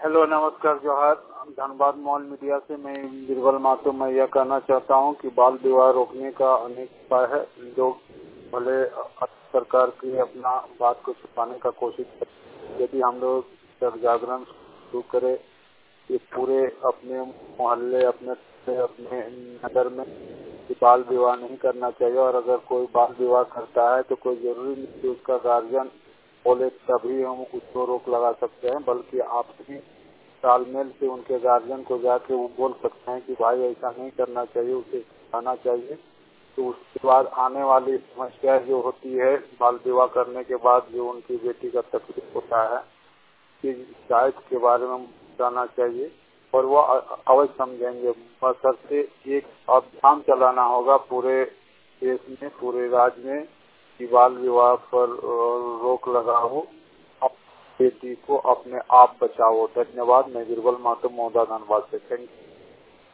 Hello, नमस्कार, जोहार। Dhanbad mall media से मैं बीरबल मातो। मैं यह कहना चाहता हूं कि बाल विवाह रोकने का अनेक उपाय है। लोग भले सरकार की अपना बात को छुपाने का कोशिश करें, यदि हम लोग जन जागरण शुरू करें कि पूरे अपने मोहल्ले, अपने नगर में कि बाल विवाह नहीं करना चाहिए, और अगर कोई बाल विवाह करता है तो कोई जरूरी नहीं कि उसका गार्जियन बोले तभी हम उसको रोक लगा सकते हैं, बल्कि आपसी तालमेल से उनके गार्जियन को जाके वो बोल सकते हैं कि भाई ऐसा नहीं करना चाहिए, उसे सिखाना चाहिए। तो उसके बाद आने वाली समस्या जो होती है बाल विवाह करने के बाद, जो उनकी बेटी का तकलीफ होता है, कि शायद के बारे में बताना चाहिए और वो अवश्य समझेंगे। बशर्ते एक अभियान चलाना होगा पूरे देश में, पूरे राज्य में, कि बाल विवाह पर रोक लगाओ, बेटी को अपने आप बचाओ। धन्यवाद। मैं बीरबल मातो, मौदा, धनबाद से। Thank you.